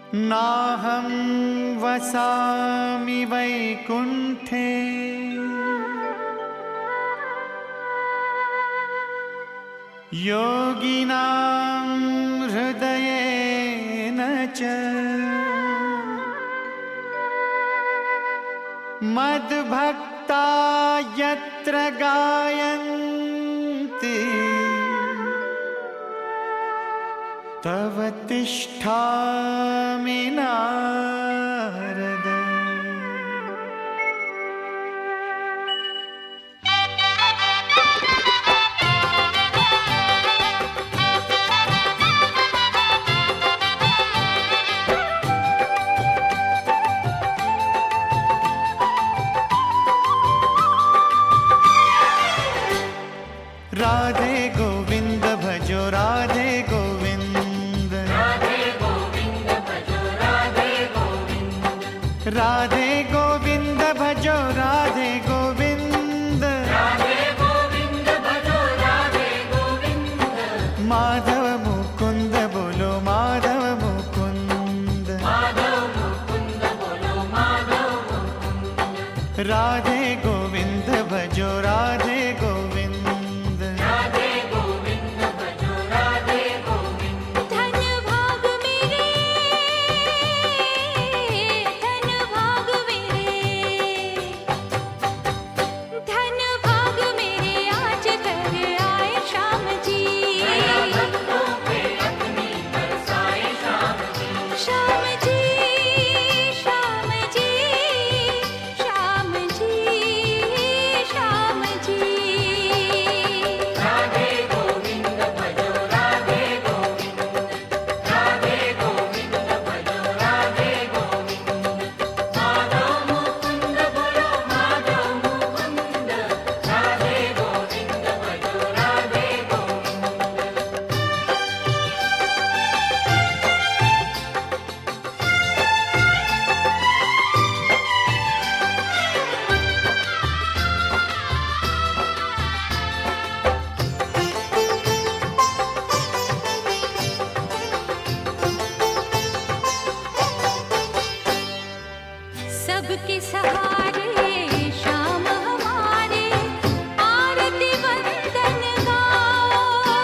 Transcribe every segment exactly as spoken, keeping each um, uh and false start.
नाहं वसामि वैकुण्ठे योगिनां हृदयेन च मद्भक्ता यत्र गायन्ति तव तिष्ठामि नारद। राधे गोविंद भजो राधे गोविंद, राधे गोविंद भजो राधे गोविंद, राधे गोविंद भजो राधे गोविंद, राधे गोविंद भजो राधे गोविंद। माधव मुकुंद बोलो माधव मुकुंद, माधव मुकुंद बोलो माधव मुकुंद। राधे गोविंद भजो राधे गोविंद। सबके सहारे श्याम हमारे आरती वंदन गाओ,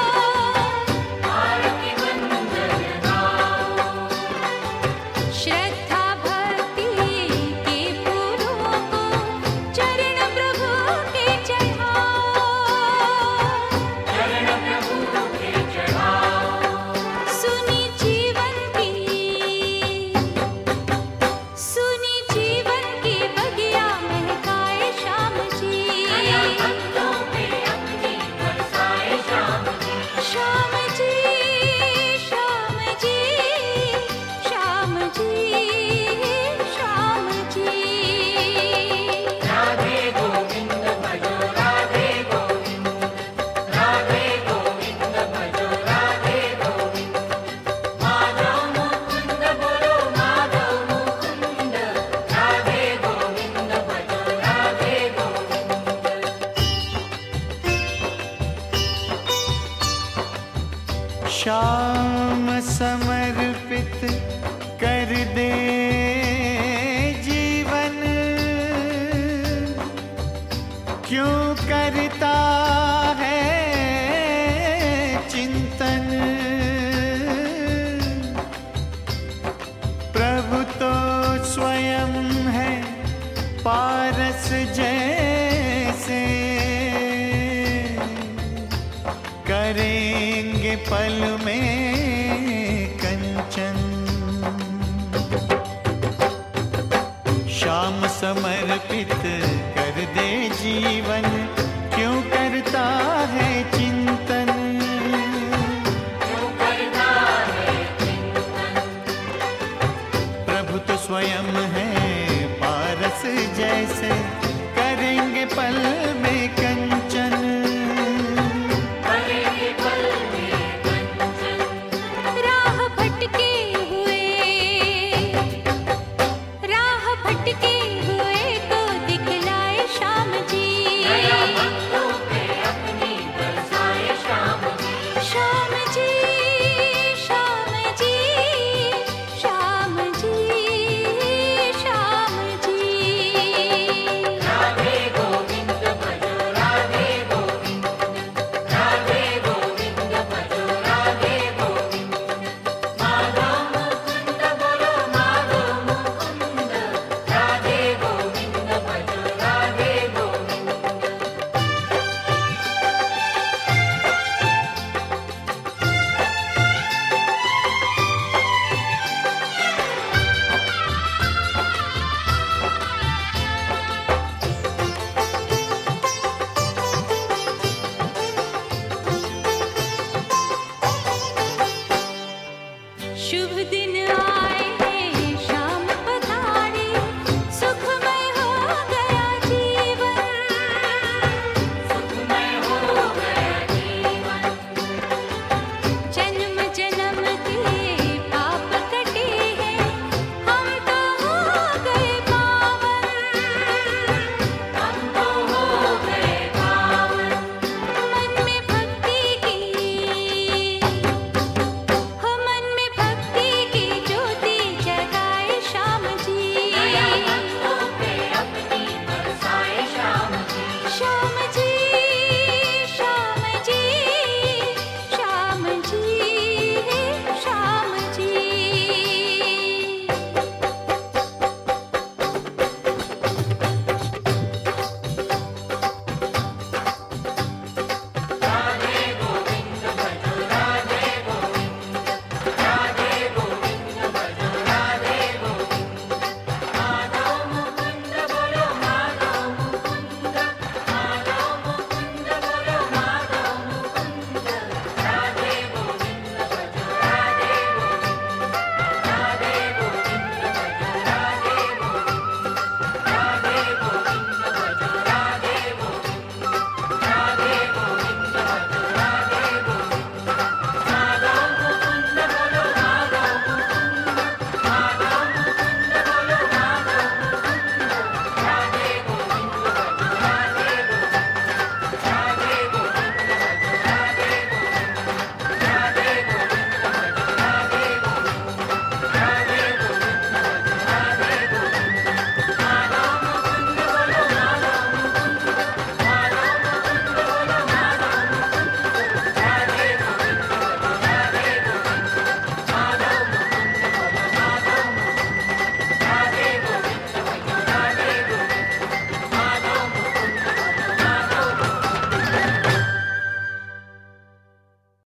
आरती वंदन गाओ। श्रद्धा भक्ति के फूलों को चरण प्रभु के चढ़ाओ, चरण प्रभु के चढ़ाओ। सुनी जीवन की सुनी श्याम समर्पित कर दे जीवन, क्यों करता है चिंतन। प्रभु तो स्वयं है पारस जैसे, करेंगे पल में कंचन। श्याम समर्पित कर दे जीवन,